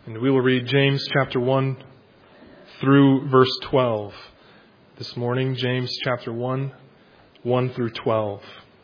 And we will read James chapter 1 through verse 12. This morning, James chapter 1, 1 through 12.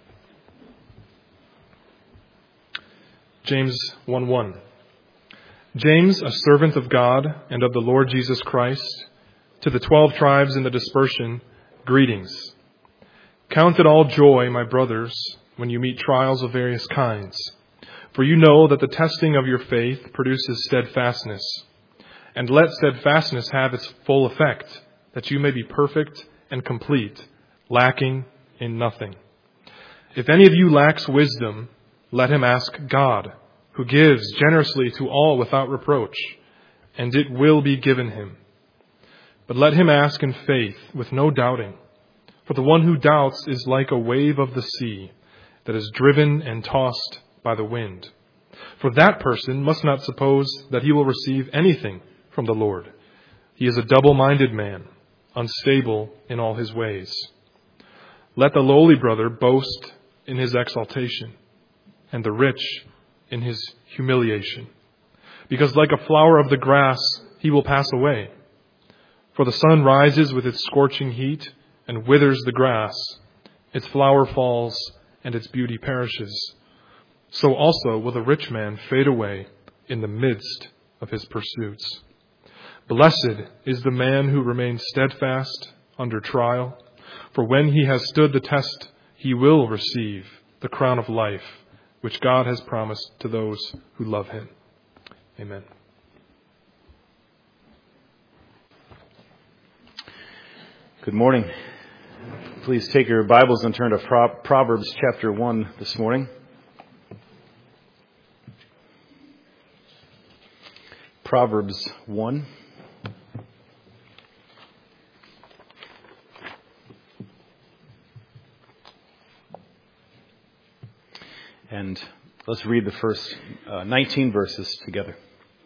James 1:1. James, a servant of God and of the Lord Jesus Christ, to the 12 tribes in the dispersion, greetings. Count it all joy, my brothers, when you meet trials of various kinds. For you know that the testing of your faith produces steadfastness. And let steadfastness have its full effect, that you may be perfect and complete, lacking in nothing. If any of you lacks wisdom, let him ask God, who gives generously to all without reproach, and it will be given him. But let him ask in faith, with no doubting. For the one who doubts is like a wave of the sea, that is driven and tossed by the wind. For that person must not suppose that he will receive anything from the Lord. He is a double-minded man, unstable in all his ways. Let the lowly brother boast in his exaltation, and the rich in his humiliation. Because like a flower of the grass, he will pass away. For the sun rises with its scorching heat and withers the grass. Its flower falls and its beauty perishes. So also will the rich man fade away in the midst of his pursuits. Blessed is the man who remains steadfast under trial, for when he has stood the test, he will receive the crown of life, which God has promised to those who love him. Amen. Good morning. Please take your Bibles and turn to Proverbs chapter 1 this morning. Proverbs 1. And let's read the first 19 verses together.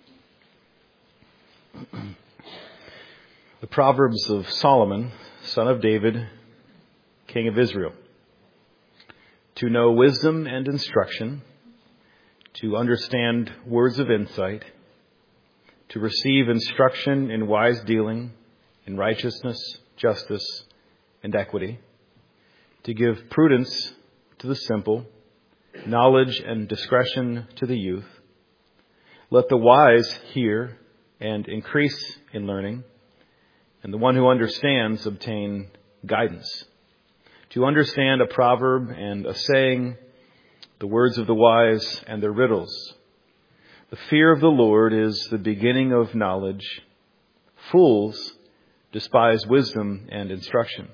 The Proverbs of Solomon, son of David, king of Israel. To know wisdom and instruction, to understand words of insight, to receive instruction in wise dealing, in righteousness, justice, and equity, to give prudence to the simple, knowledge and discretion to the youth. Let the wise hear and increase in learning, and the one who understands obtain guidance. To understand a proverb and a saying, the words of the wise and their riddles. The fear of the Lord is the beginning of knowledge. Fools despise wisdom and instruction.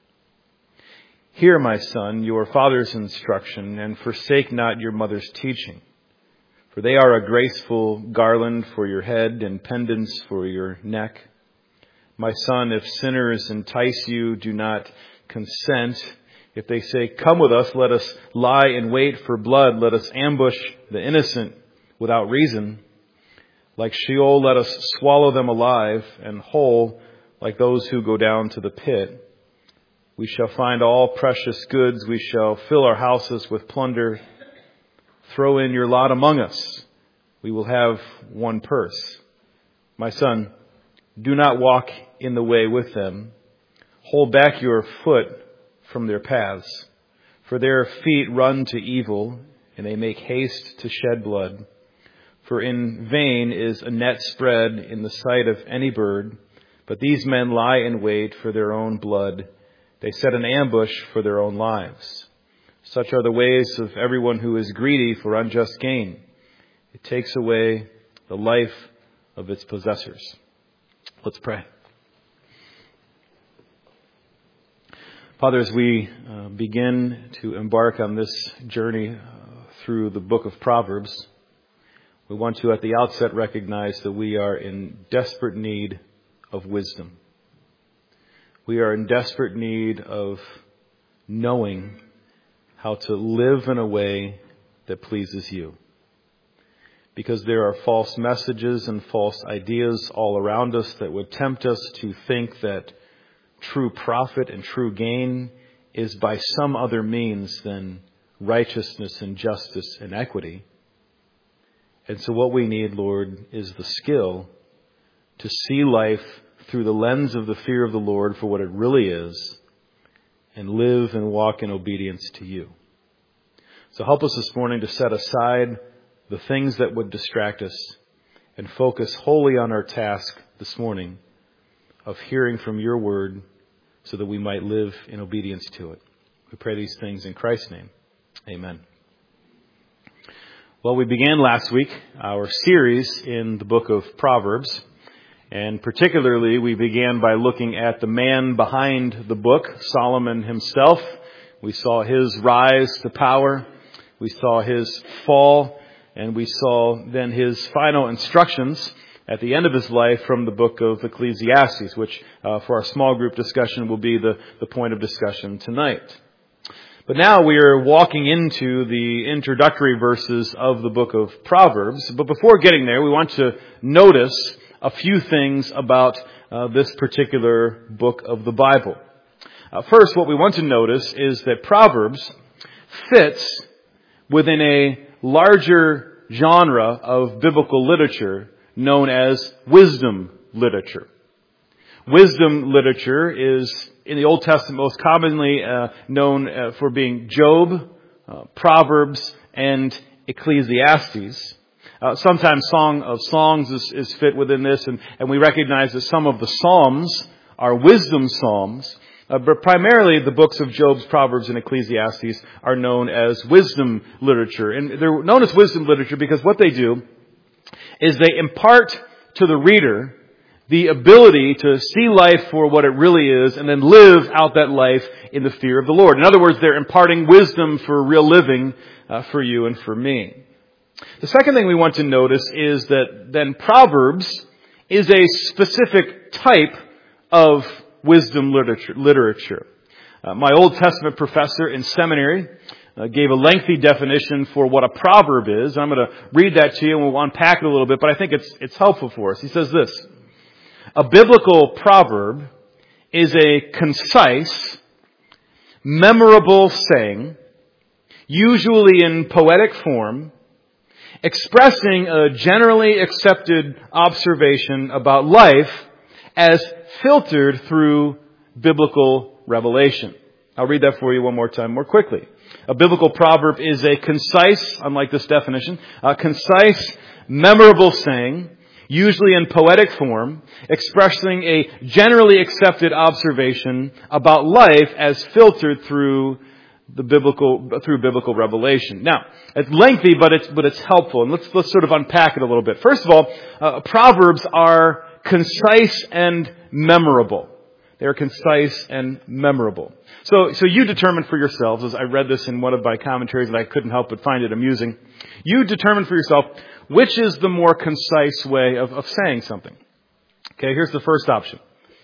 Hear, my son, your father's instruction, and forsake not your mother's teaching. For they are a graceful garland for your head and pendants for your neck. My son, if sinners entice you, do not consent. If they say, come with us, let us lie in wait for blood. Let us ambush the innocent without reason. Like Sheol, let us swallow them alive, and whole, like those who go down to the pit. We shall find all precious goods. We shall fill our houses with plunder. Throw in your lot among us. We will have one purse. My son, do not walk in the way with them. Hold back your foot from their paths. For their feet run to evil, and they make haste to shed blood. For in vain is a net spread in the sight of any bird, but these men lie in wait for their own blood. They set an ambush for their own lives. Such are the ways of everyone who is greedy for unjust gain. It takes away the life of its possessors. Let's pray. Father, as we begin to embark on this journey through the book of Proverbs, we want to at the outset recognize that we are in desperate need of wisdom. We are in desperate need of knowing how to live in a way that pleases you. Because there are false messages and false ideas all around us that would tempt us to think that true profit and true gain is by some other means than righteousness and justice and equity. And so what we need, Lord, is the skill to see life through the lens of the fear of the Lord for what it really is, and live and walk in obedience to you. So help us this morning to set aside the things that would distract us and focus wholly on our task this morning of hearing from your word so that we might live in obedience to it. We pray these things in Christ's name. Amen. Well, we began last week our series in the book of Proverbs, and particularly we began by looking at the man behind the book, Solomon himself. We saw his rise to power, we saw his fall, and we saw then his final instructions at the end of his life from the book of Ecclesiastes, which for our small group discussion will be the point of discussion tonight. But now we are walking into the introductory verses of the book of Proverbs. But before getting there, we want to notice a few things about this particular book of the Bible. First, what we want to notice is that Proverbs fits within a larger genre of biblical literature known as wisdom literature. Wisdom literature is, in the Old Testament, most commonly known for being Job, Proverbs, and Ecclesiastes. Sometimes Song of Songs is fit within this, and we recognize that some of the Psalms are wisdom Psalms, but primarily the books of Job's, Proverbs, and Ecclesiastes are known as wisdom literature. And they're known as wisdom literature because what they do is they impart to the reader the ability to see life for what it really is and then live out that life in the fear of the Lord. In other words, they're imparting wisdom for real living for you and for me. The second thing we want to notice is that then Proverbs is a specific type of wisdom literature. My Old Testament professor in seminary gave a lengthy definition for what a proverb is. I'm going to read that to you and we'll unpack it a little bit, but I think it's helpful for us. He says this: a biblical proverb is a concise, memorable saying, usually in poetic form, expressing a generally accepted observation about life as filtered through biblical revelation. I'll read that for you one more time more quickly. A biblical proverb is a concise, unlike this definition, a concise, memorable saying, usually in poetic form, expressing a generally accepted observation about life as filtered through biblical revelation. Now, it's lengthy, but it's helpful, and let's sort of unpack it a little bit. First of all, Proverbs are concise and memorable. They are concise and memorable. So you determine for yourselves, as I read this in one of my commentaries and I couldn't help but find it amusing, you determine for yourself which is the more concise way of saying something. Okay, here's the first option.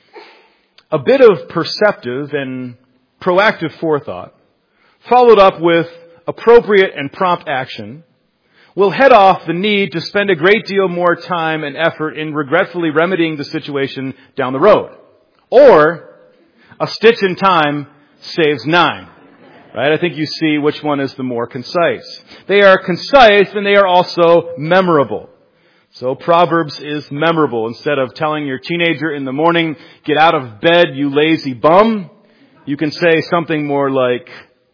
A bit of perceptive and proactive forethought, followed up with appropriate and prompt action, will head off the need to spend a great deal more time and effort in regretfully remedying the situation down the road. Or, a stitch in time saves 9. Right? I think you see which one is the more concise. They are concise and they are also memorable. So Proverbs is memorable. Instead of telling your teenager in the morning, get out of bed, you lazy bum, you can say something more like,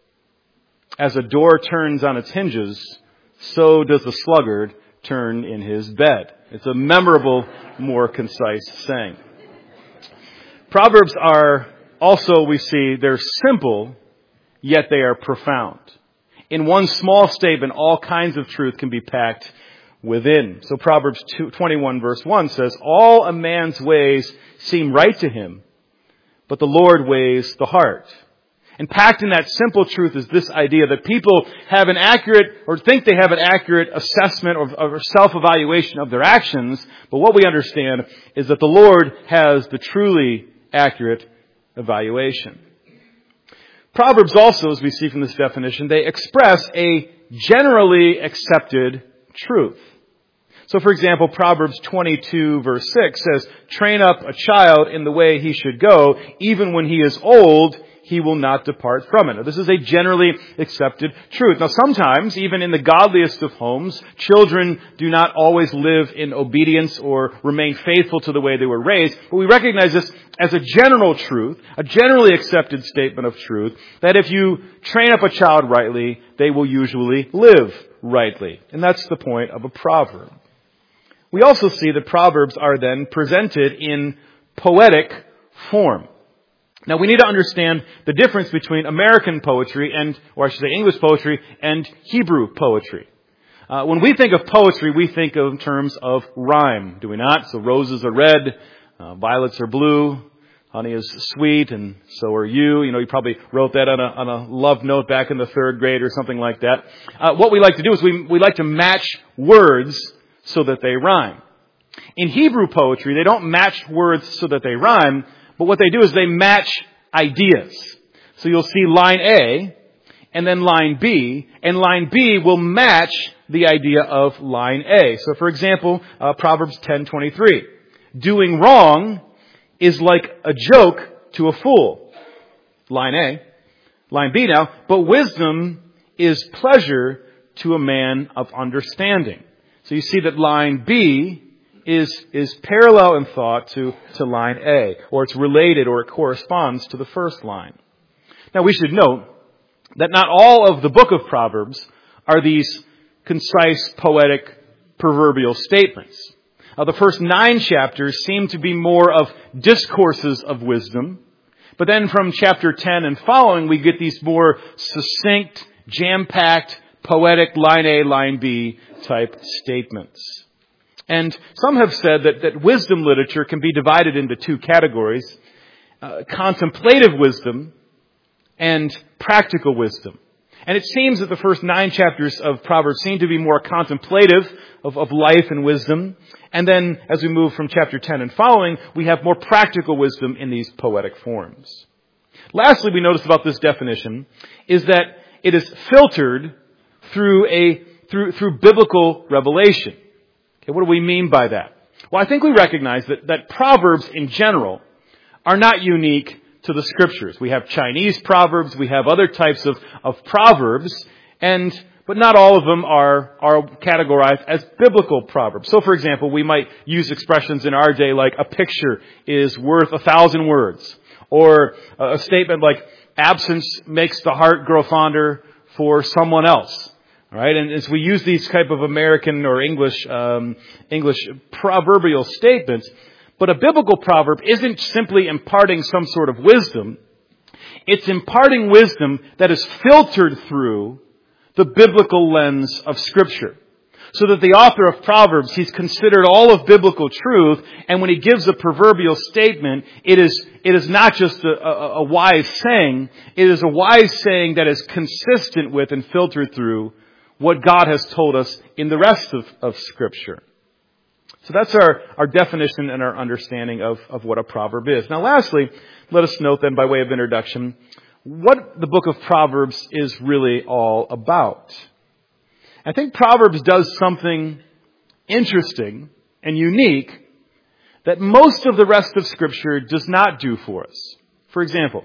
as a door turns on its hinges, so does the sluggard turn in his bed. It's a memorable, more concise saying. Proverbs are also, we see, they're simple, yet they are profound. In one small statement, all kinds of truth can be packed within. So Proverbs 21 verse 1 says, all a man's ways seem right to him, but the Lord weighs the heart. And packed in that simple truth is this idea that people have an accurate, or think they have an accurate assessment or self-evaluation of their actions, but what we understand is that the Lord has the truly accurate evaluation. Proverbs also, as we see from this definition, they express a generally accepted truth. So, for example, Proverbs 22 verse 6 says, train up a child in the way he should go, even when he is old, He will not depart from it. Now, this is a generally accepted truth. Now, sometimes, even in the godliest of homes, children do not always live in obedience or remain faithful to the way they were raised. But we recognize this as a general truth, a generally accepted statement of truth, that if you train up a child rightly, they will usually live rightly. And that's the point of a proverb. We also see that proverbs are then presented in poetic form. Now, we need to understand the difference between American poetry or I should say English poetry and Hebrew poetry. When we think of poetry, we think of in terms of rhyme, do we not? So roses are red, violets are blue, honey is sweet, and so are you. You probably wrote that on a love note back in the 3rd grade or something like that. What we like to do is we like to match words so that they rhyme. In Hebrew poetry, they don't match words so that they rhyme, but what they do is they match ideas. So you'll see line A, and then line B, and line B will match the idea of line A. So for example, Proverbs 10:23. Doing wrong is like a joke to a fool. Line A. Line B now, but wisdom is pleasure to a man of understanding. So you see that line B is parallel in thought to line A, or it's related or it corresponds to the first line. Now we should note that not all of the book of Proverbs are these concise, poetic, proverbial statements. The first 9 chapters seem to be more of discourses of wisdom, but then from chapter 10 and following we get these more succinct, jam-packed, poetic line A, line B type statements. And some have said that wisdom literature can be divided into 2 categories, contemplative wisdom and practical wisdom. And it seems that the first 9 chapters of Proverbs seem to be more contemplative of life and wisdom. And then as we move from chapter 10 and following, we have more practical wisdom in these poetic forms. Lastly, we notice about this definition is that it is filtered through biblical revelation. Okay, what do we mean by that? Well, I think we recognize that Proverbs in general are not unique to the Scriptures. We have Chinese proverbs, we have other types of proverbs, but not all of them are categorized as biblical proverbs. So, for example, we might use expressions in our day like a picture is worth 1,000 words, or a statement like absence makes the heart grow fonder for someone else. All right, and as we use these type of American or English proverbial statements, but a biblical proverb isn't simply imparting some sort of wisdom. It's imparting wisdom that is filtered through the biblical lens of Scripture. So that the author of Proverbs, he's considered all of biblical truth, and when he gives a proverbial statement, it is not just a wise saying, it is a wise saying that is consistent with and filtered through what God has told us in the rest of Scripture. So that's our definition and our understanding of what a proverb is. Now lastly, let us note then by way of introduction, what the book of Proverbs is really all about. I think Proverbs does something interesting and unique that most of the rest of Scripture does not do for us. For example,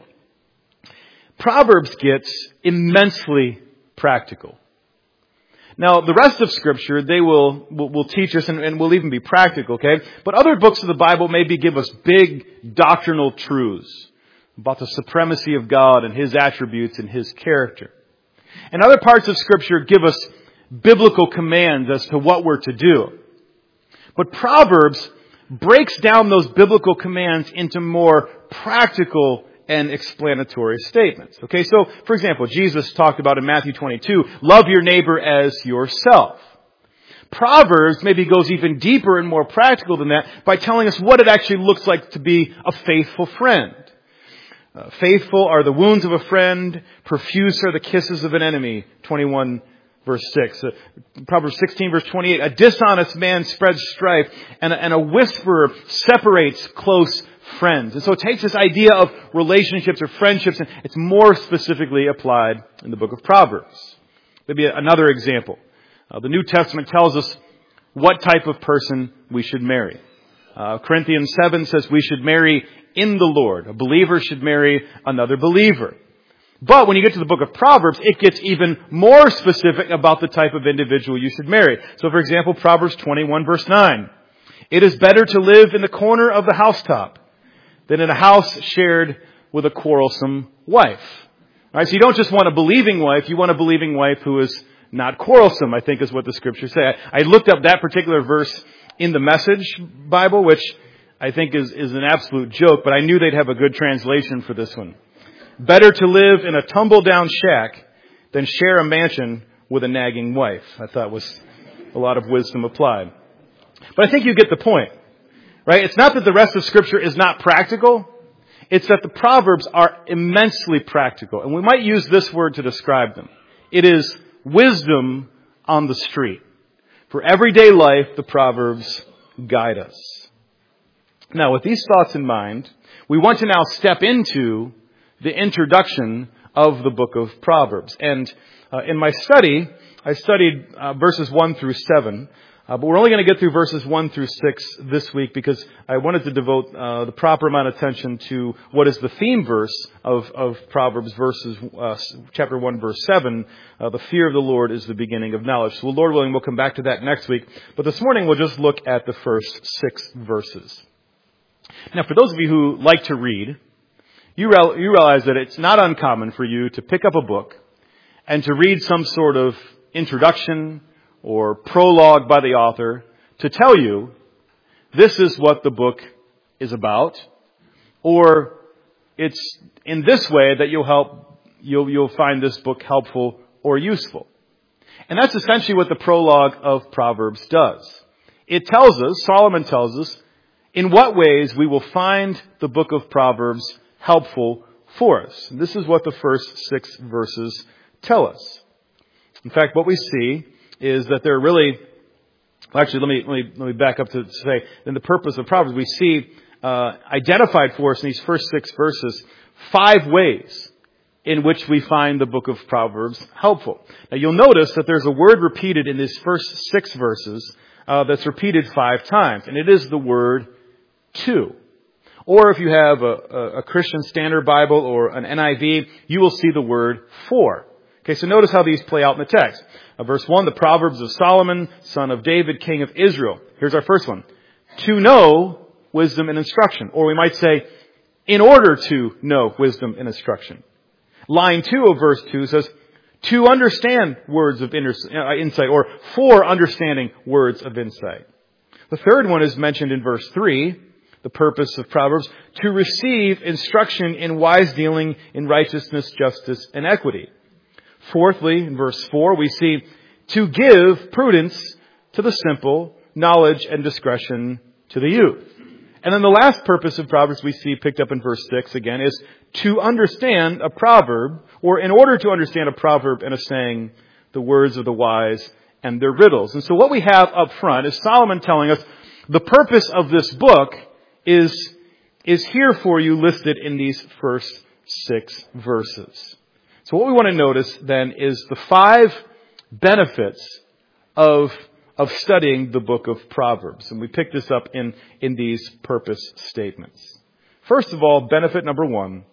Proverbs gets immensely practical. Now, the rest of Scripture, they will teach us and will even be practical, okay? But other books of the Bible maybe give us big doctrinal truths about the supremacy of God and His attributes and His character. And other parts of Scripture give us biblical commands as to what we're to do. But Proverbs breaks down those biblical commands into more practical and explanatory statements. Okay, so for example, Jesus talked about in Matthew 22, love your neighbor as yourself. Proverbs maybe goes even deeper and more practical than that by telling us what it actually looks like to be a faithful friend. Faithful are the wounds of a friend, profuse are the kisses of an enemy. 21 verse 6. Proverbs 16 verse 28. A dishonest man spreads strife, and a whisperer separates close friends. And so it takes this idea of relationships or friendships, and it's more specifically applied in the book of Proverbs. Maybe another example. The New Testament tells us what type of person we should marry. Corinthians 7 says we should marry in the Lord. A believer should marry another believer. But when you get to the book of Proverbs, it gets even more specific about the type of individual you should marry. So for example, Proverbs 21 verse 9. It is better to live in the corner of the housetop than in a house shared with a quarrelsome wife. All right, so you don't just want a believing wife, you want a believing wife who is not quarrelsome, I think is what the scriptures say. I looked up that particular verse in the Message Bible, which I think is an absolute joke, but I knew they'd have a good translation for this one. Better to live in a tumble-down shack than share a mansion with a nagging wife. I thought was a lot of wisdom applied. But I think you get the point, right? It's not that the rest of Scripture is not practical. It's that the Proverbs are immensely practical. And we might use this word to describe them. It is wisdom on the street. For everyday life, the Proverbs guide us. Now, with these thoughts in mind, we want to now step into the introduction of the book of Proverbs. And in my study, I studied verses 1 through 7. But we're only going to get through verses 1 through 6 this week because I wanted to devote the proper amount of attention to what is the theme verse of Proverbs, chapter 1, verse 7. The fear of the Lord is the beginning of knowledge. So Lord willing, we'll come back to that next week. But this morning we'll just look at the first 6 verses. Now, for those of you who like to read, you realize that it's not uncommon for you to pick up a book and to read some sort of introduction or prologue by the author to tell you this is what the book is about, or it's in this way that you'll find this book helpful or useful. And that's essentially what the prologue of Proverbs does. It tells us, Solomon tells us, in what ways we will find the book of Proverbs helpful for us. And this is what the first 6 verses tell us. In fact, what we see is that there are really, actually, let me back up to say, in the purpose of Proverbs, we see identified for us in these first 6 verses 5 ways in which we find the book of Proverbs helpful. Now, you'll notice that there's a word repeated in these first 6 verses that's repeated 5 times, and it is the word to. Or if you have a Christian Standard Bible or an NIV, you will see the word for. Okay, so notice how these play out in the text. Verse 1, the Proverbs of Solomon, son of David, king of Israel. Here's our first one. To know wisdom and instruction. Or we might say, in order to know wisdom and instruction. Line 2 of verse 2 says, to understand words of insight, or for understanding words of insight. The third one is mentioned in verse 3, the purpose of Proverbs, to receive instruction in wise dealing, in righteousness, justice, and equity. Fourthly, in verse 4, we see to give prudence to the simple, knowledge and discretion to the youth. And then the last purpose of Proverbs we see picked up in verse 6 again is to understand a proverb, or in order to understand a proverb and a saying, the words of the wise and their riddles. And so what we have up front is Solomon telling us the purpose of this book is here for you listed in these first 6 verses. So what we want to notice then is the 5 benefits of studying the book of Proverbs. And we pick this up in these purpose statements. First of all, benefit number 1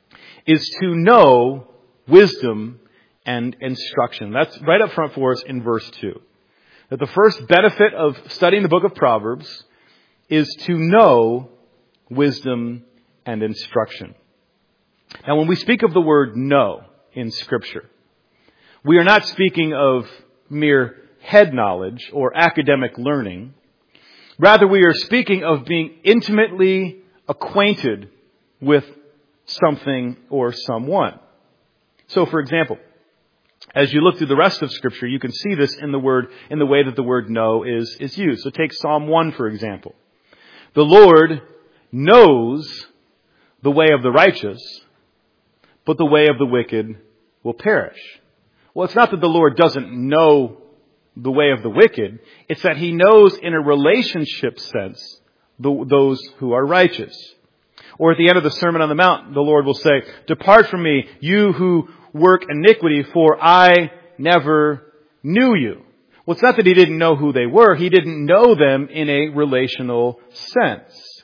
is to know wisdom and instruction. That's right up front for us in verse 2. That the first benefit of studying the book of Proverbs is to know wisdom and instruction. Now, when we speak of the word know in Scripture, we are not speaking of mere head knowledge or academic learning. Rather, we are speaking of being intimately acquainted with something or someone. So, for example, as you look through the rest of Scripture, you can see this in the way that the word know is used. So take Psalm 1, for example. The Lord knows the way of the righteous, but the way of the wicked will perish. Well, it's not that the Lord doesn't know the way of the wicked. It's that He knows in a relationship sense those who are righteous. Or at the end of the Sermon on the Mount, the Lord will say, depart from me, you who work iniquity, for I never knew you. Well, it's not that he didn't know who they were. He didn't know them in a relational sense.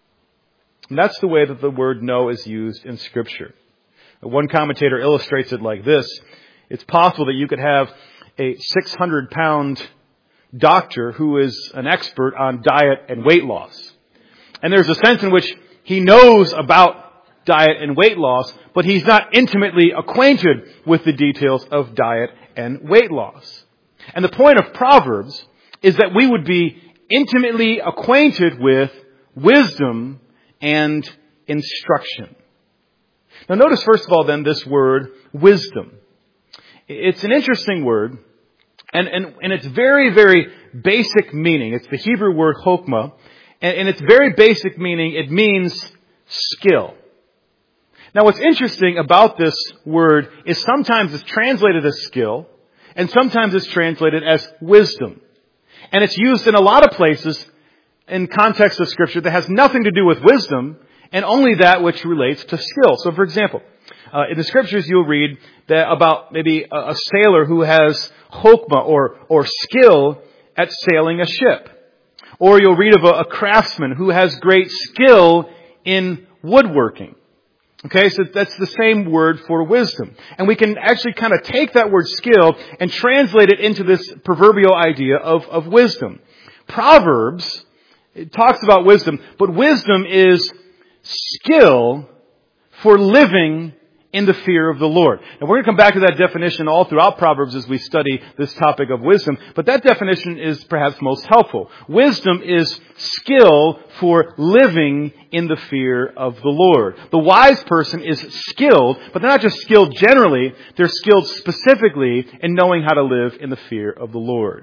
And that's the way that the word know is used in Scripture. One commentator illustrates it like this. It's possible that you could have a 600-pound doctor who is an expert on diet and weight loss. And there's a sense in which he knows about diet and weight loss, but he's not intimately acquainted with the details of diet and weight loss. And the point of Proverbs is that we would be intimately acquainted with wisdom and instruction. Now notice first of all then this word, wisdom. It's an interesting word, and its very, very basic meaning, it's the Hebrew word chokmah, and in its very basic meaning, it means skill. Now what's interesting about this word is sometimes it's translated as skill, and sometimes it's translated as wisdom. And it's used in a lot of places in context of Scripture that has nothing to do with wisdom, and only that which relates to skill. So for example, in the Scriptures you'll read that about maybe a sailor who has chokmah or skill at sailing a ship. Or you'll read of a craftsman who has great skill in woodworking. Okay, so that's the same word for wisdom. And we can actually kind of take that word skill and translate it into this proverbial idea of wisdom. Proverbs, it talks about wisdom, but wisdom is skill for living in the fear of the Lord. And we're going to come back to that definition all throughout Proverbs as we study this topic of wisdom. But that definition is perhaps most helpful. Wisdom is skill for living in the fear of the Lord. The wise person is skilled, but they're not just skilled generally. They're skilled specifically in knowing how to live in the fear of the Lord.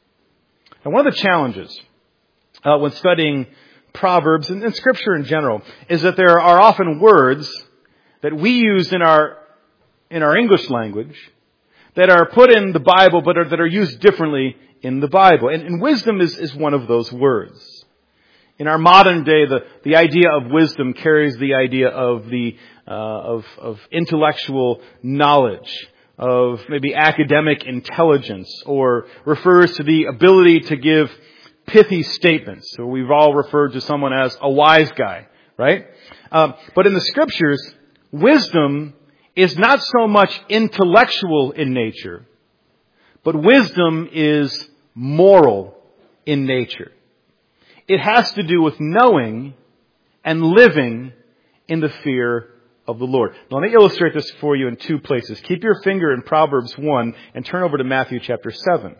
And one of the challenges when studying Proverbs and Scripture in general is that there are often words that we use in our English language that are put in the Bible but that are used differently in the Bible. And wisdom is one of those words. In our modern day, the idea of wisdom carries the idea of of intellectual knowledge, of maybe academic intelligence, or refers to the ability to give pithy statements. So we've all referred to someone as a wise guy, right? But in the Scriptures, wisdom is not so much intellectual in nature, but wisdom is moral in nature. It has to do with knowing and living in the fear of the Lord. Now, let me illustrate this for you in two places. Keep your finger in Proverbs 1 and turn over to Matthew chapter 7.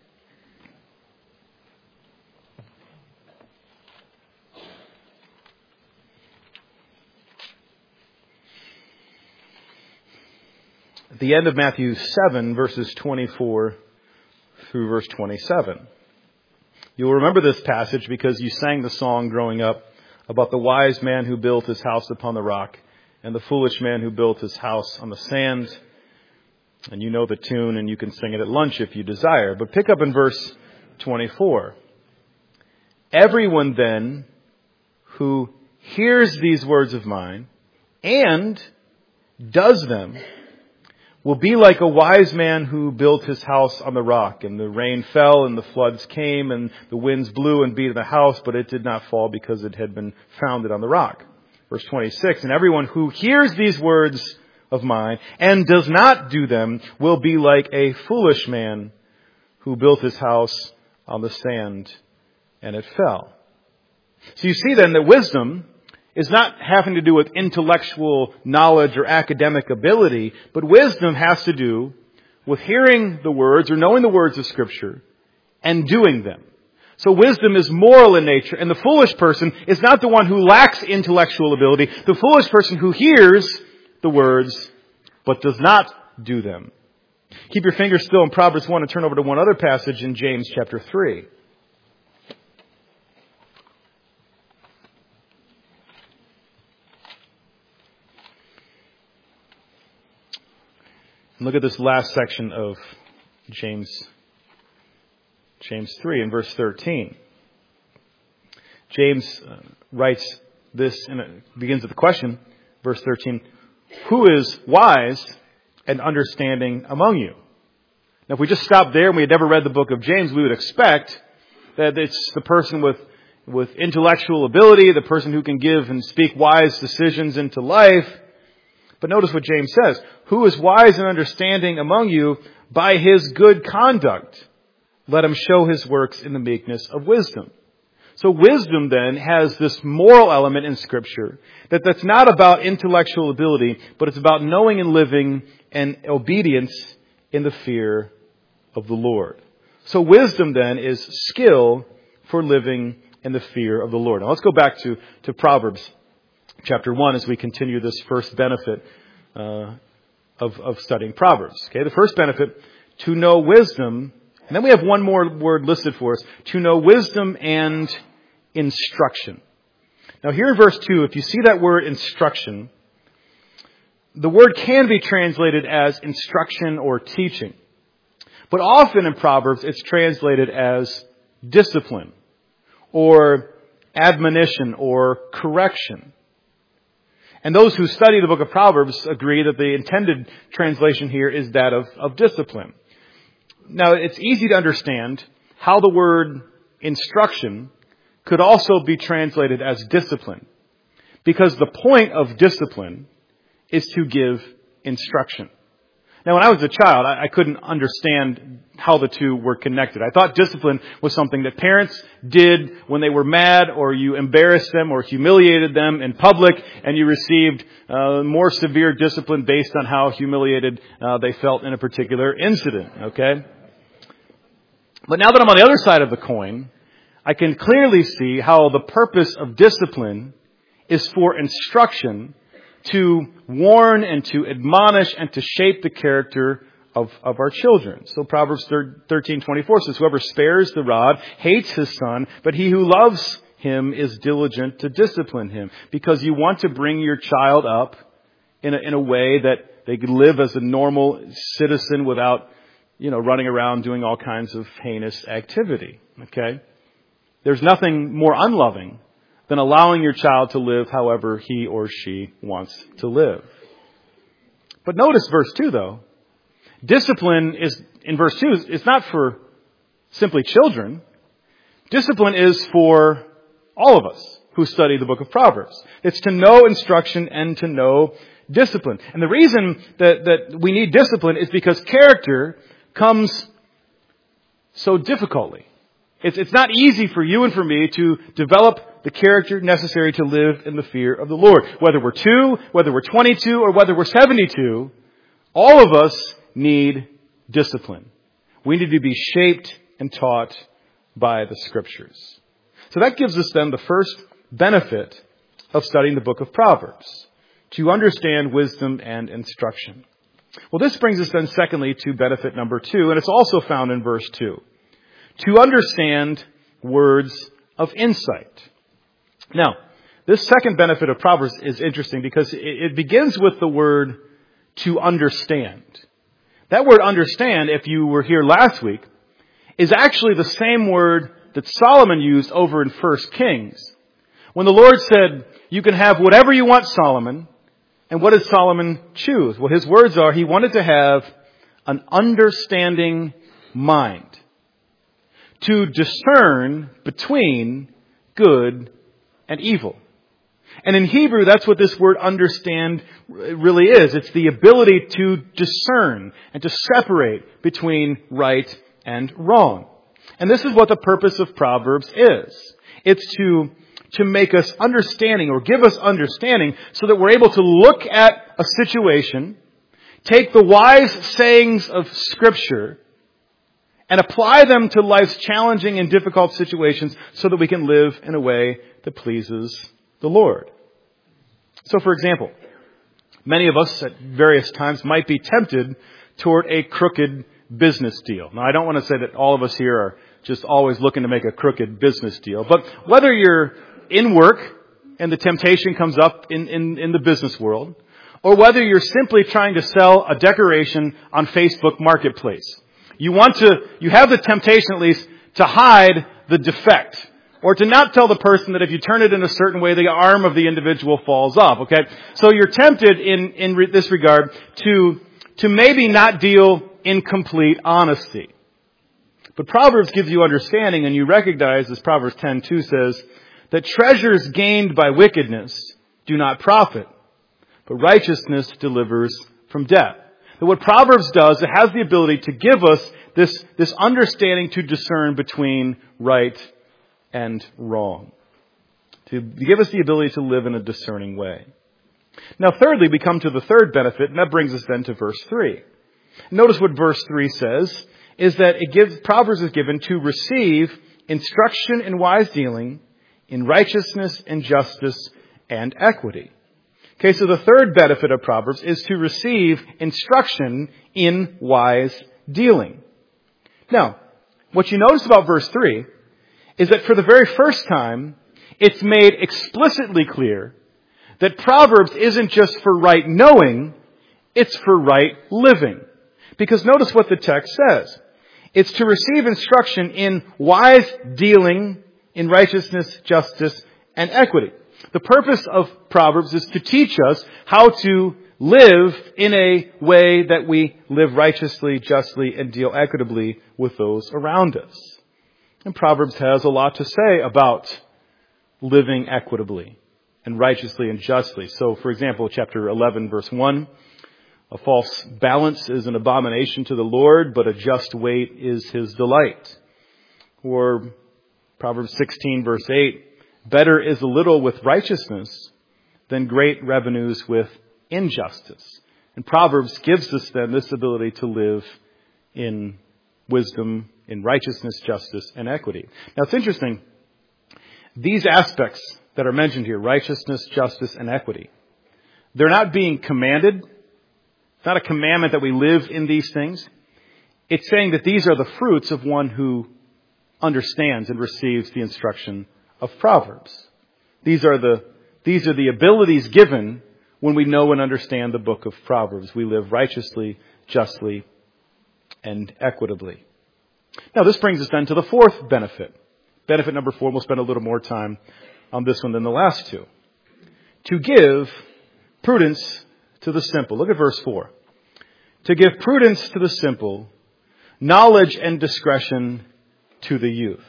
At the end of Matthew 7, verses 24 through verse 27. You'll remember this passage because you sang the song growing up about the wise man who built his house upon the rock and the foolish man who built his house on the sand. And you know the tune and you can sing it at lunch if you desire. But pick up in verse 24. Everyone then who hears these words of mine and does them will be like a wise man who built his house on the rock. And the rain fell and the floods came and the winds blew and beat the house, but it did not fall because it had been founded on the rock. Verse 26, and everyone who hears these words of mine and does not do them will be like a foolish man who built his house on the sand and it fell. So you see then that wisdom is not having to do with intellectual knowledge or academic ability, but wisdom has to do with hearing the words or knowing the words of Scripture and doing them. So wisdom is moral in nature, and the foolish person is not the one who lacks intellectual ability. The foolish person who hears the words but does not do them. Keep your finger still in Proverbs 1 and turn over to one other passage in James chapter 3. Look at this last section of James 3 in verse 13. James writes this, and it begins with the question, verse 13, who is wise and understanding among you? Now, if we just stopped there and we had never read the book of James, we would expect that it's the person with intellectual ability, the person who can give and speak wise decisions into life. But notice what James says. Who is wise and understanding among you? By his good conduct, let him show his works in the meekness of wisdom. So wisdom then has this moral element in Scripture that's not about intellectual ability, but it's about knowing and living and obedience in the fear of the Lord. So wisdom then is skill for living in the fear of the Lord. Now let's go back to Proverbs chapter 1 as we continue this first benefit of studying Proverbs. Okay, the first benefit, to know wisdom, and then we have one more word listed for us, to know wisdom and instruction. Now here in verse 2, if you see that word instruction, the word can be translated as instruction or teaching. But often in Proverbs, it's translated as discipline or admonition or correction. And those who study the book of Proverbs agree that the intended translation here is that of discipline. Now, it's easy to understand how the word instruction could also be translated as discipline, because the point of discipline is to give instruction. Now, when I was a child, I couldn't understand how the two were connected. I thought discipline was something that parents did when they were mad, or you embarrassed them or humiliated them in public, and you received more severe discipline based on how humiliated they felt in a particular incident. Okay? But now that I'm on the other side of the coin, I can clearly see how the purpose of discipline is for instruction, to warn and to admonish and to shape the character of our children. So Proverbs 13:24 says, whoever spares the rod hates his son, but he who loves him is diligent to discipline him. Because you want to bring your child up in a way that they could live as a normal citizen without, running around doing all kinds of heinous activity. Okay? There's nothing more unloving than allowing your child to live however he or she wants to live. But notice verse 2, though. Discipline in verse 2 is not for simply children. Discipline is for all of us who study the book of Proverbs. It's to know instruction and to know discipline. And the reason that we need discipline is because character comes so difficultly. It's not easy for you and for me to develop the character necessary to live in the fear of the Lord. Whether we're 2, whether we're 22, or whether we're 72, all of us need discipline. We need to be shaped and taught by the Scriptures. So that gives us then the first benefit of studying the book of Proverbs, to understand wisdom and instruction. Well, this brings us then secondly to benefit number 2, and it's also found in verse 2. To understand words of insight. Now, this second benefit of Proverbs is interesting because it begins with the word to understand. That word understand, if you were here last week, is actually the same word that Solomon used over in 1 Kings. When the Lord said, you can have whatever you want, Solomon. And what did Solomon choose? Well, his words are, he wanted to have an understanding mind, to discern between good and evil. And in Hebrew, that's what this word understand really is. It's the ability to discern and to separate between right and wrong. And this is what the purpose of Proverbs is. It's to make us understanding, or give us understanding, so that we're able to look at a situation, take the wise sayings of Scripture, and apply them to life's challenging and difficult situations so that we can live in a way that pleases the Lord. So, for example, many of us at various times might be tempted toward a crooked business deal. Now, I don't want to say that all of us here are just always looking to make a crooked business deal, but whether you're in work and the temptation comes up in the business world, or whether you're simply trying to sell a decoration on Facebook Marketplace, you have the temptation at least to hide the defect, or to not tell the person that if you turn it in a certain way, the arm of the individual falls off. Okay, so you're tempted in this regard to maybe not deal incomplete honesty. But Proverbs gives you understanding, and you recognize, as Proverbs 10:2 says, that treasures gained by wickedness do not profit, but righteousness delivers from death. That what Proverbs does, it has the ability to give us this understanding to discern between right and wrong. To give us the ability to live in a discerning way. Now thirdly, we come to the third benefit, and that brings us then to verse 3. Notice what verse 3 says, is that Proverbs is given to receive instruction in wise dealing, in righteousness and justice and equity. Okay, so the third benefit of Proverbs is to receive instruction in wise dealing. Now, what you notice about verse 3 is that for the very first time, it's made explicitly clear that Proverbs isn't just for right knowing, it's for right living. Because notice what the text says. It's to receive instruction in wise dealing, in righteousness, justice, and equity. The purpose of Proverbs is to teach us how to live in a way that we live righteously, justly, and deal equitably with those around us. And Proverbs has a lot to say about living equitably and righteously and justly. So, for example, chapter 11, verse 1, a false balance is an abomination to the Lord, but a just weight is his delight. Or Proverbs 16, verse 8, better is a little with righteousness than great revenues with injustice. And Proverbs gives us then this ability to live in wisdom, in righteousness, justice, and equity. Now it's interesting, these aspects that are mentioned here, righteousness, justice, and equity, they're not being commanded. It's not a commandment that we live in these things. It's saying that these are the fruits of one who understands and receives the instruction of Proverbs. These are the abilities given when we know and understand the book of Proverbs. We live righteously, justly, and equitably. Now this brings us then to the fourth benefit. Benefit number 4, we'll spend a little more time on this one than the last two. To give prudence to the simple. Look at verse 4. To give prudence to the simple, knowledge and discretion to the youth.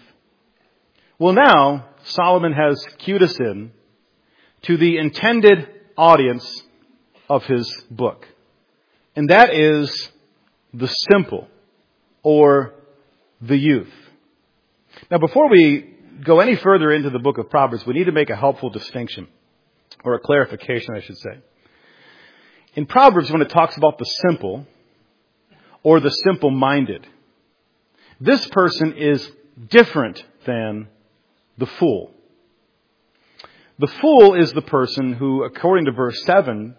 Well, now Solomon has cued us in to the intended audience of his book. And that is the simple or the youth. Now, before we go any further into the book of Proverbs, we need to make a helpful distinction, or a clarification, I should say. In Proverbs, when it talks about the simple or the simple-minded, this person is different than the fool. The fool is the person who, according to verse 7,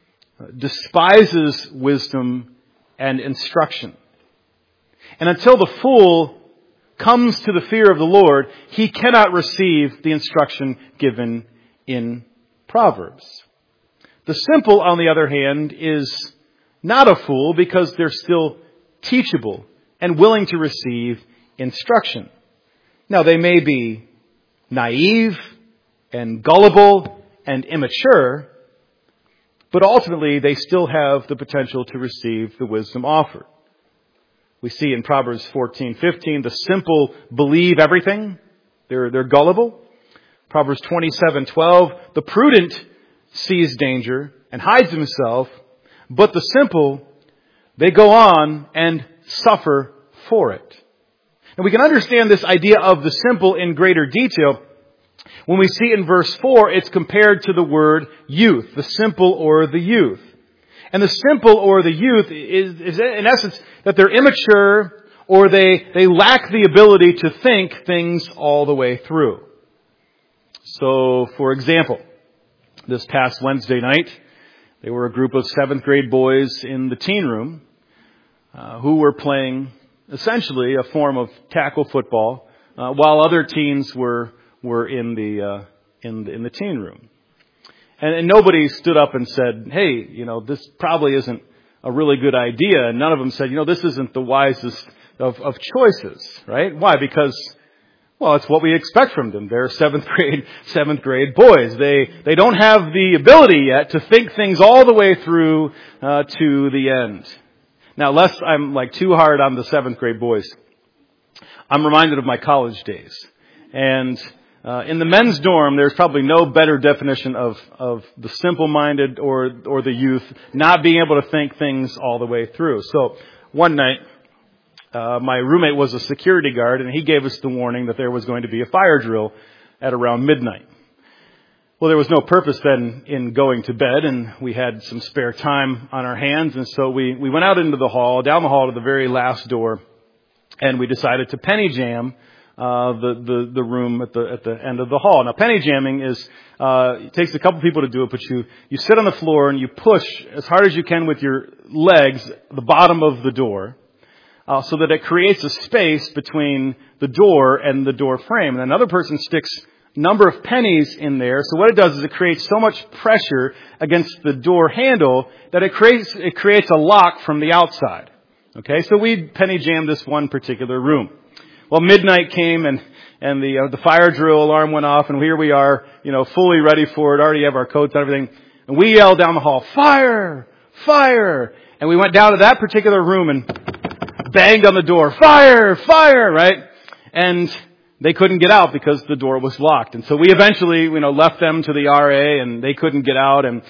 despises wisdom and instruction. And until the fool comes to the fear of the Lord, he cannot receive the instruction given in Proverbs. The simple, on the other hand, is not a fool because they're still teachable and willing to receive instruction. Now, they may be naive and gullible and immature, but ultimately they still have the potential to receive the wisdom offered. We see in Proverbs 14:15, the simple believe everything. They're gullible. Proverbs 27:12, the prudent sees danger and hides himself, but the simple, they go on and suffer for it. And we can understand this idea of the simple in greater detail when we see in verse 4, it's compared to the word youth, the simple or the youth. And the simple or the youth is in essence that they're immature or they lack the ability to think things all the way through. So, for example, this past Wednesday night, there were a group of 7th grade boys in the teen room who were playing essentially a form of tackle football while other teens were in the teen room. And nobody stood up and said, hey, this probably isn't a really good idea. And none of them said, this isn't the wisest of choices, right? Why? Because, well, it's what we expect from them. They're 7th grade boys. They don't have the ability yet to think things all the way through to the end. Now, lest I'm like too hard on the 7th grade boys, I'm reminded of my college days. And in the men's dorm, there's probably no better definition of the simple-minded or the youth not being able to think things all the way through. So one night, my roommate was a security guard, and he gave us the warning that there was going to be a fire drill at around midnight. Well, there was no purpose then in going to bed, and we had some spare time on our hands, and so we went out into the hall, down the hall to the very last door, and we decided to penny jam the room at the end of the hall. Now, penny jamming is it takes a couple people to do it, but you sit on the floor and you push as hard as you can with your legs the bottom of the door, so that it creates a space between the door and the door frame. And another person sticks number of pennies in there. So what it does is it creates so much pressure against the door handle that it creates a lock from the outside. Okay, so we penny jammed this one particular room. Well, midnight came and the fire drill alarm went off, and here we are, fully ready for it. Already have our coats and everything, and we yelled down the hall, "Fire! Fire!" And we went down to that particular room and banged on the door, "Fire! Fire!" Right? And they couldn't get out because the door was locked. And so we eventually, left them to the RA, and they couldn't get out. And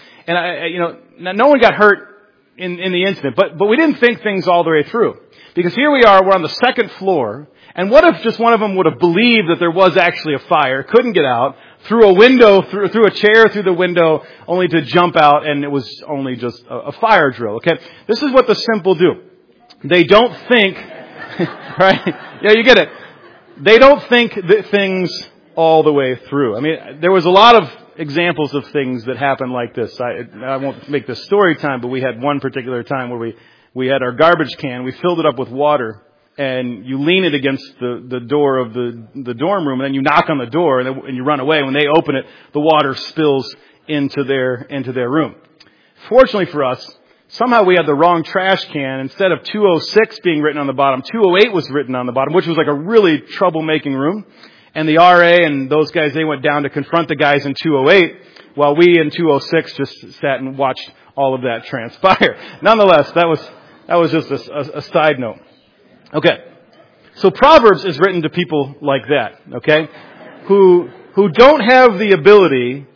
no one got hurt in the incident, but we didn't think things all the way through. Because here we are, we're on the 2nd floor, and what if just one of them would have believed that there was actually a fire, couldn't get out, through a window, through a chair through the window, only to jump out, and it was only just a fire drill, okay? This is what the simple do. They don't think, right? Yeah, you get it. They don't think things all the way through. I mean, there was a lot of examples of things that happened like this. I won't make this story time, but we had one particular time where we had our garbage can, we filled it up with water, and you lean it against the door of the dorm room, and then you knock on the door, and you run away. When they open it, the water spills into their room. Fortunately for us, somehow we had the wrong trash can. Instead of 206 being written on the bottom, 208 was written on the bottom, which was like a really troublemaking room. And the RA and those guys, they went down to confront the guys in 208, while we in 206 just sat and watched all of that transpire. Nonetheless, that was just a side note. Okay. So Proverbs is written to people like that, okay? Who don't have the ability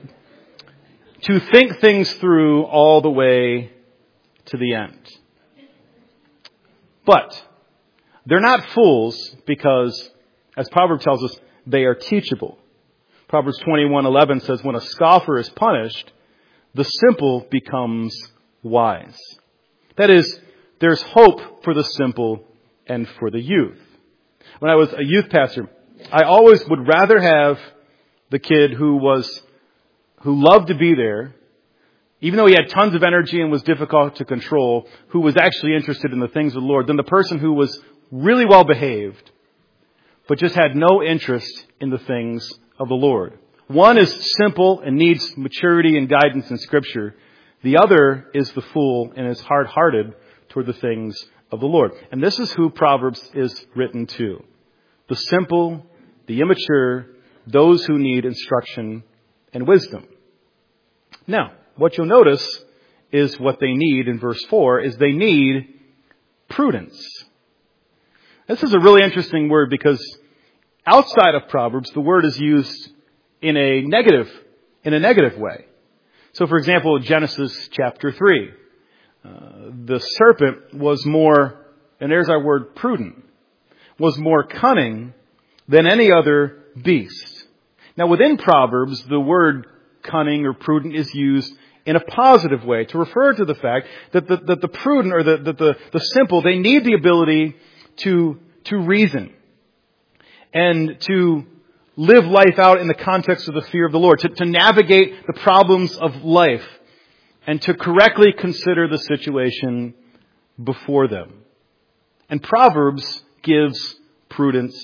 to think things through all the way to the end. But they're not fools because, as Proverbs tells us, they are teachable. Proverbs 21:11 says, when a scoffer is punished, the simple becomes wise. That is, there's hope for the simple and for the youth. When I was a youth pastor, I always would rather have the kid who loved to be there, even though he had tons of energy and was difficult to control, who was actually interested in the things of the Lord, than the person who was really well behaved, but just had no interest in the things of the Lord. One is simple and needs maturity and guidance in Scripture. The other is the fool and is hard-hearted toward the things of the Lord. And this is who Proverbs is written to. The simple, the immature, those who need instruction and wisdom. Now, what you'll notice is what they need in verse 4 is they need prudence. This is a really interesting word because outside of Proverbs, the word is used in a negative way. So, for example, Genesis chapter 3. The serpent was more, and there's our word prudent, was more cunning than any other beast. Now, within Proverbs, the word cunning or prudent is used in a positive way to refer to the fact that the prudent or the simple, they need the ability to reason and to live life out in the context of the fear of the Lord, to navigate the problems of life and to correctly consider the situation before them. And Proverbs gives prudence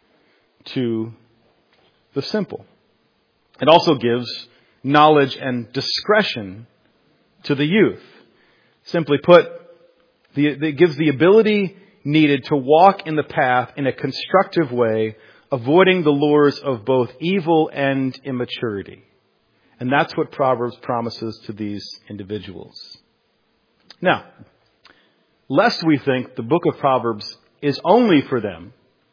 to the simple. It also gives knowledge and discretion to the youth. Simply put, it gives the ability needed to walk in the path in a constructive way, avoiding the lures of both evil and immaturity. And that's what Proverbs promises to these individuals. Now, lest we think the book of Proverbs is only for them,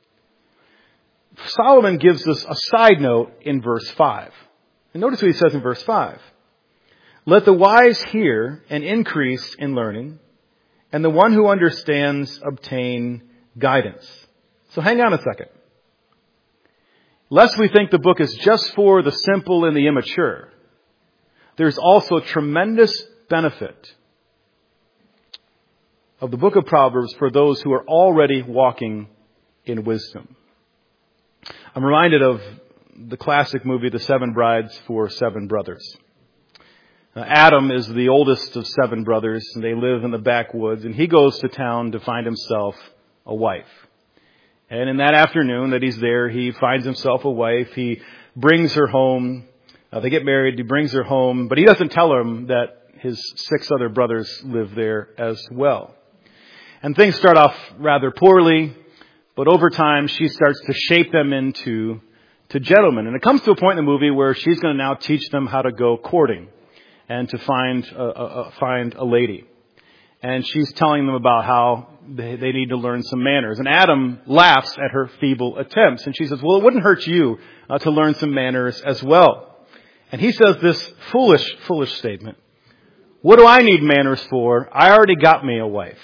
Solomon gives us a side note in verse 5. And notice what he says in verse 5. Let the wise hear and increase in learning, and the one who understands obtain guidance. So hang on a second. Lest we think the book is just for the simple and the immature, there's also tremendous benefit of the book of Proverbs for those who are already walking in wisdom. I'm reminded of the classic movie, The Seven Brides for Seven Brothers. Adam is the oldest of seven brothers, and they live in the backwoods, and he goes to town to find himself a wife. And in that afternoon that he's there, he finds himself a wife. He brings her home. They get married. He brings her home, but he doesn't tell them that his 6 other brothers live there as well. And things start off rather poorly, but over time she starts to shape them into gentlemen. And it comes to a point in the movie where she's going to now teach them how to go courting and to find a lady. And she's telling them about how they need to learn some manners. And Adam laughs at her feeble attempts. And she says, well, it wouldn't hurt you to learn some manners as well. And he says this foolish statement. What do I need manners for? I already got me a wife.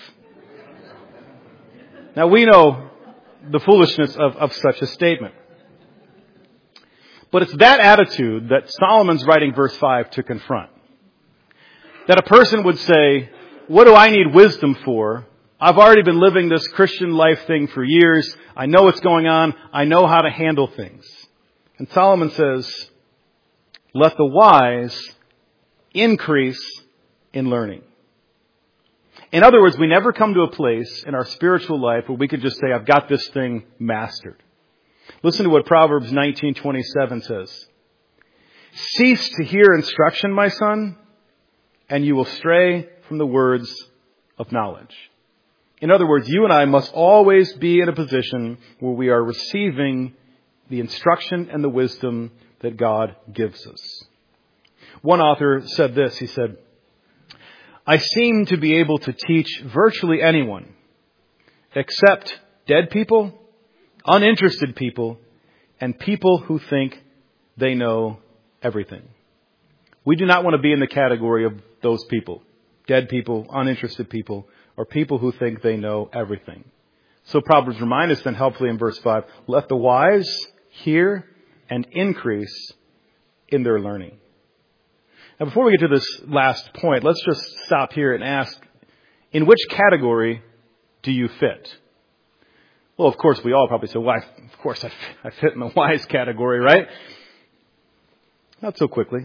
Now we know the foolishness of such a statement. But it's that attitude that Solomon's writing verse 5 to confront. That a person would say, what do I need wisdom for? I've already been living this Christian life thing for years. I know what's going on. I know how to handle things. And Solomon says, let the wise increase in learning. In other words, we never come to a place in our spiritual life where we could just say, I've got this thing mastered. Listen to what Proverbs 19:27 says. Cease to hear instruction, my son, and you will stray from the words of knowledge. In other words, you and I must always be in a position where we are receiving the instruction and the wisdom that God gives us. One author said this. He said, I seem to be able to teach virtually anyone except dead people, uninterested people, and people who think they know everything. We do not want to be in the category of those people. Dead people, uninterested people, or people who think they know everything. So Proverbs remind us then helpfully in verse 5, let the wise hear and increase in their learning. Now before we get to this last point, let's just stop here and ask, in which category do you fit? Well, of course, we all probably say, well, of course I fit in the wise category, right? Not so quickly.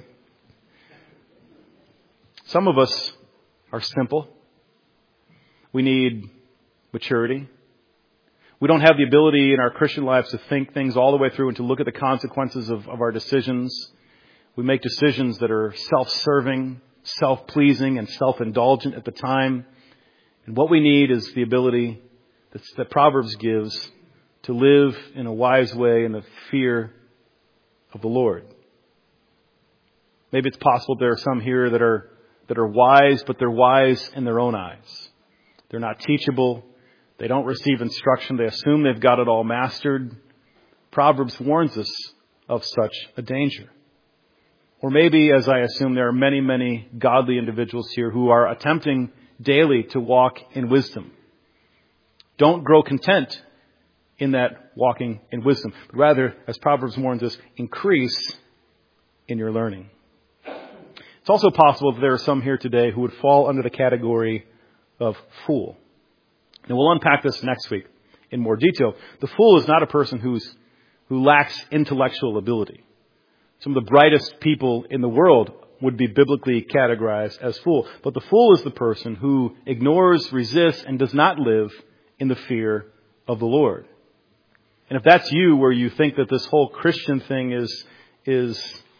Some of us are simple. We need maturity. We don't have the ability in our Christian lives to think things all the way through and to look at the consequences of our decisions. We make decisions that are self-serving, self-pleasing, and self-indulgent at the time. And what we need is the ability that Proverbs gives to live in a wise way in the fear of the Lord. Maybe it's possible there are some here that are wise, but they're wise in their own eyes. They're not teachable. They don't receive instruction. They assume they've got it all mastered. Proverbs warns us of such a danger. Or maybe, as I assume, there are many, many godly individuals here who are attempting daily to walk in wisdom. Don't grow content in that walking in wisdom, but rather, as Proverbs warns us, increase in your learning. It's also possible that there are some here today who would fall under the category of fool. And we'll unpack this next week in more detail. The fool is not a person who lacks intellectual ability. Some of the brightest people in the world would be biblically categorized as fool. But the fool is the person who ignores, resists, and does not live in the fear of the Lord. And if that's you, where you think that this whole Christian thing is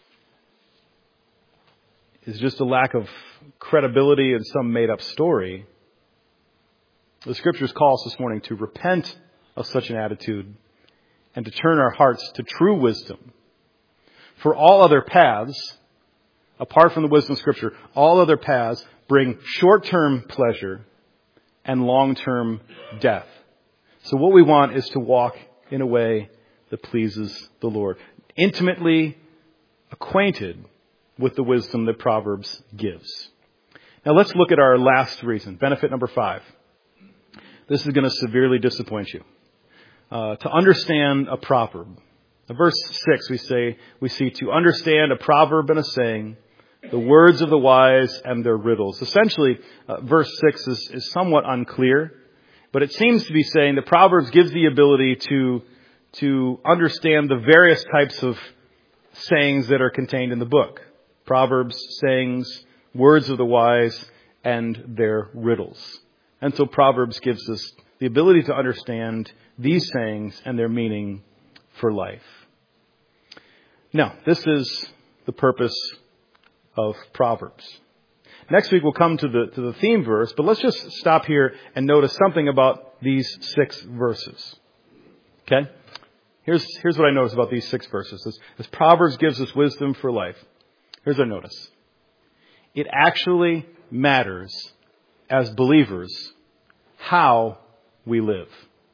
just a lack of credibility and some made-up story, the Scriptures call us this morning to repent of such an attitude and to turn our hearts to true wisdom. For all other paths, apart from the wisdom of Scripture, all other paths bring short-term pleasure and long-term death. So what we want is to walk in a way that pleases the Lord. Intimately acquainted with the wisdom that Proverbs gives. Now let's look at our last reason, benefit number 5. This is going to severely disappoint you. To understand a proverb. In verse 6 we see to understand a proverb and a saying, the words of the wise and their riddles. Essentially, verse 6 is somewhat unclear, but it seems to be saying that Proverbs gives the ability to understand the various types of sayings that are contained in the book. Proverbs, sayings, words of the wise, and their riddles. And so Proverbs gives us the ability to understand these sayings and their meaning for life. Now, this is the purpose of Proverbs. Next week we'll come to the theme verse, but let's just stop here and notice something about these 6 verses. Okay? Here's what I notice about these 6 verses. As Proverbs gives us wisdom for life, here's what I notice. It actually matters as believers how we live.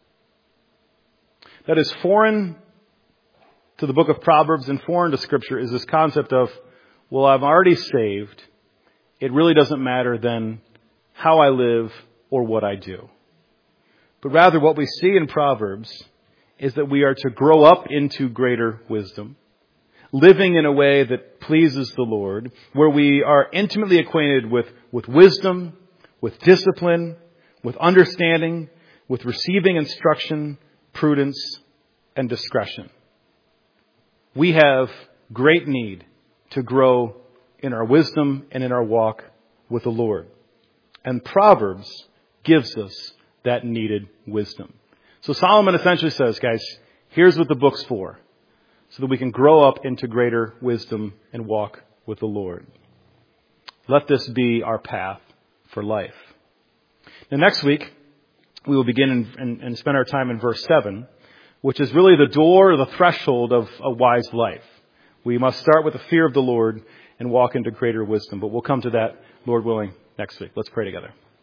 That is foreign to the book of Proverbs and foreign to Scripture is this concept of, well, I'm already saved. It really doesn't matter then how I live or what I do. But rather what we see in Proverbs is that we are to grow up into greater wisdom, living in a way that pleases the Lord, where we are intimately acquainted with wisdom, with discipline, with understanding, with receiving instruction, prudence, and discretion. We have great need to grow in our wisdom and in our walk with the Lord. And Proverbs gives us that needed wisdom. So Solomon essentially says, guys, here's what the book's for, so that we can grow up into greater wisdom and walk with the Lord. Let this be our path for life. Now next week, we will begin and spend our time in verse 7, which is really the door or the threshold of a wise life. We must start with the fear of the Lord and walk into greater wisdom. But we'll come to that, Lord willing, next week. Let's pray together.